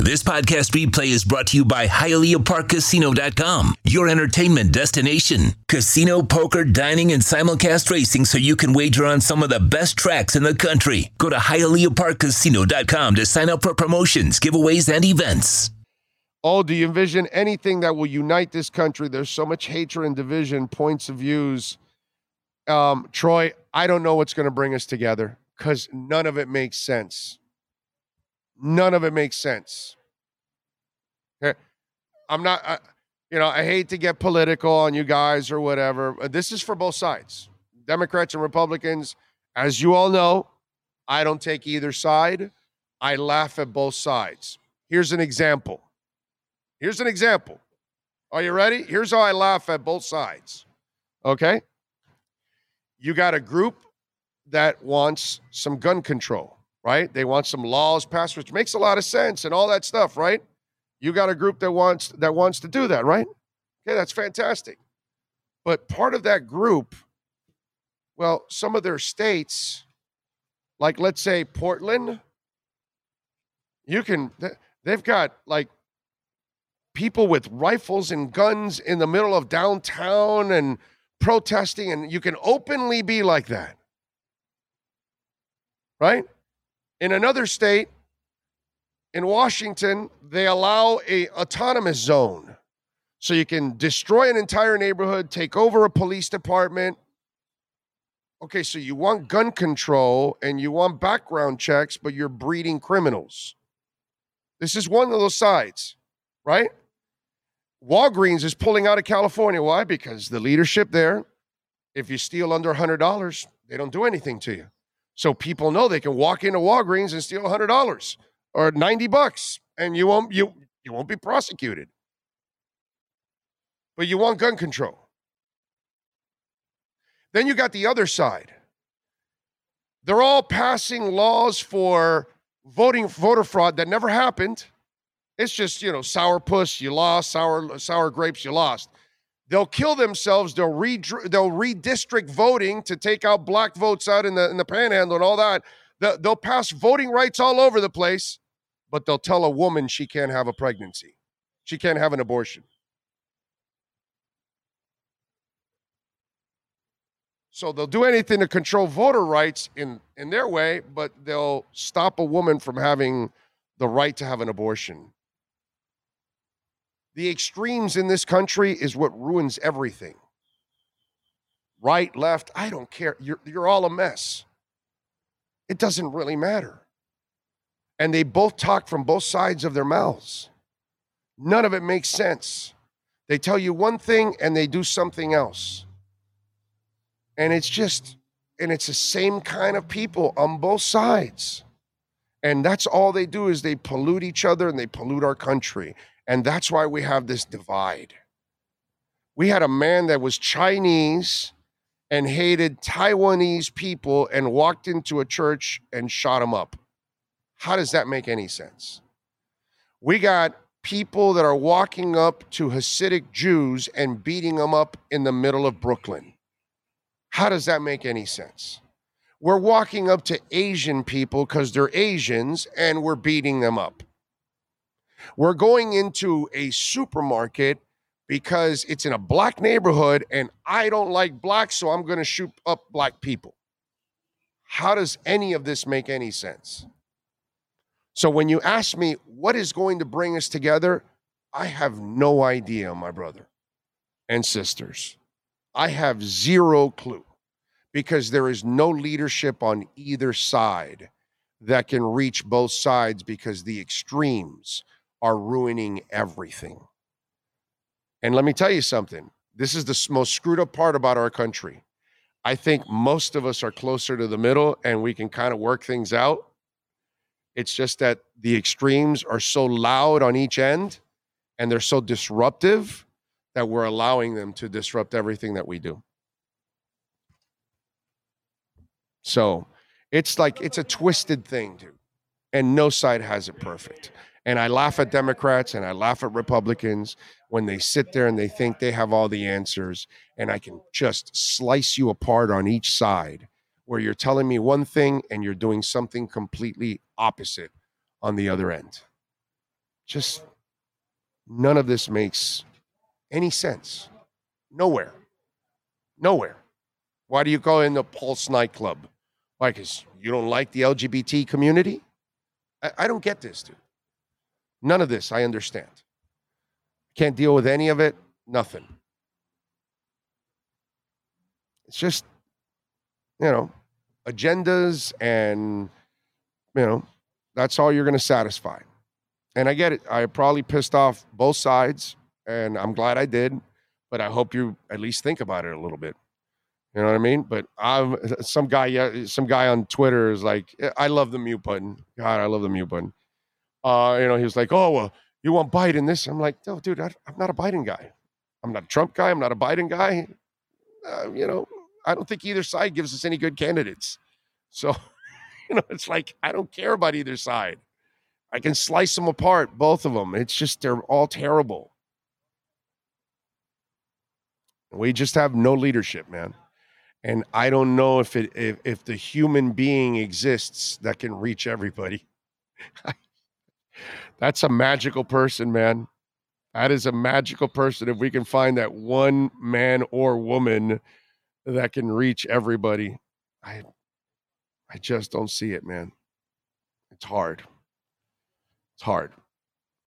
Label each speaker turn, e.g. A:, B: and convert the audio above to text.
A: This podcast replay is brought to you by HialeahParkCasino.com, your entertainment destination. Casino, poker, dining, and simulcast racing so you can wager on some of the best tracks in the country. Go to HialeahParkCasino.com to sign up for promotions, giveaways, and events.
B: Oh, do you envision anything that will unite this country? There's so much hatred and division, points of views. Troy, I don't know what's going to bring us together because none of it makes sense. None of it makes sense. I'm not, I hate to get political on you guys or whatever. This is for both sides, Democrats and Republicans. As you all know, I don't take either side. I laugh at both sides. Here's an example. Are you ready? Here's how I laugh at both sides. Okay? You got a group that wants some gun control, right? They want some laws passed, which makes a lot of sense and all that stuff, right? You got a group that wants to do that, right? Okay, that's fantastic. But part of that group, well, some of their states, like let's say Portland, they've got like people with rifles and guns in the middle of downtown and protesting, and you can openly be like that, right? In another state, in Washington, they allow a autonomous zone. So you can destroy an entire neighborhood, take over a police department. Okay, so you want gun control and you want background checks, but you're breeding criminals. This is one of those sides, right? Walgreens is pulling out of California. Why? Because the leadership there, if you steal under $100, they don't do anything to you. So people know they can walk into Walgreens and steal $100 or $90, and you won't be prosecuted. But you want gun control. Then you got the other side. They're all passing laws for voter fraud that never happened. It's just, sourpuss, you lost, sour grapes, you lost. They'll kill themselves. They'll redistrict voting to take out black votes out in the panhandle and all that. They'll pass voting rights all over the place, but they'll tell a woman she can't have a pregnancy. She can't have an abortion. So they'll do anything to control voter rights in their way, but they'll stop a woman from having the right to have an abortion. The extremes in this country is what ruins everything. Right, left, I don't care. You're all a mess. It doesn't really matter. And they both talk from both sides of their mouths. None of it makes sense. They tell you one thing and they do something else. And it's the same kind of people on both sides. And that's all they do is they pollute each other and they pollute our country. And that's why we have this divide. We had a man that was Chinese and hated Taiwanese people and walked into a church and shot him up. How does that make any sense? We got people that are walking up to Hasidic Jews and beating them up in the middle of Brooklyn. How does that make any sense? We're walking up to Asian people because they're Asians and we're beating them up. We're going into a supermarket because it's in a black neighborhood and I don't like blacks, so I'm going to shoot up black people. How does any of this make any sense? So when you ask me what is going to bring us together, I have no idea, my brother and sisters. I have zero clue because there is no leadership on either side that can reach both sides because the extremes are ruining everything. And let me tell you something. This is the most screwed up part about our country. I think most of us are closer to the middle and we can kind of work things out. It's just that the extremes are so loud on each end and they're so disruptive that we're allowing them to disrupt everything that we do. So it's a twisted thing, dude. And no side has it perfect. And I laugh at Democrats and I laugh at Republicans when they sit there and they think they have all the answers. And I can just slice you apart on each side where you're telling me one thing and you're doing something completely opposite on the other end. Just none of this makes any sense. Nowhere. Why do you go in the Pulse nightclub? Why? Because you don't like the LGBT community? I don't get this, dude. None of this I understand. Can't deal with any of it. Nothing. It's just, agendas and, that's all you're going to satisfy. And I get it. I probably pissed off both sides, and I'm glad I did. But I hope you at least think about it a little bit. You know what I mean? But some guy on Twitter is like, I love the mute button. God, I love the mute button. He was like, oh, well, you want Biden this? I'm like, no, dude, I'm not a Biden guy. I'm not a Trump guy. I'm not a Biden guy. I don't think either side gives us any good candidates. So, it's like, I don't care about either side. I can slice them apart, both of them. It's just, they're all terrible. We just have no leadership, man. And I don't know if the human being exists that can reach everybody. That's a magical person, man. That is a magical person. If we can find that one man or woman that can reach everybody, I just don't see it, man. It's hard.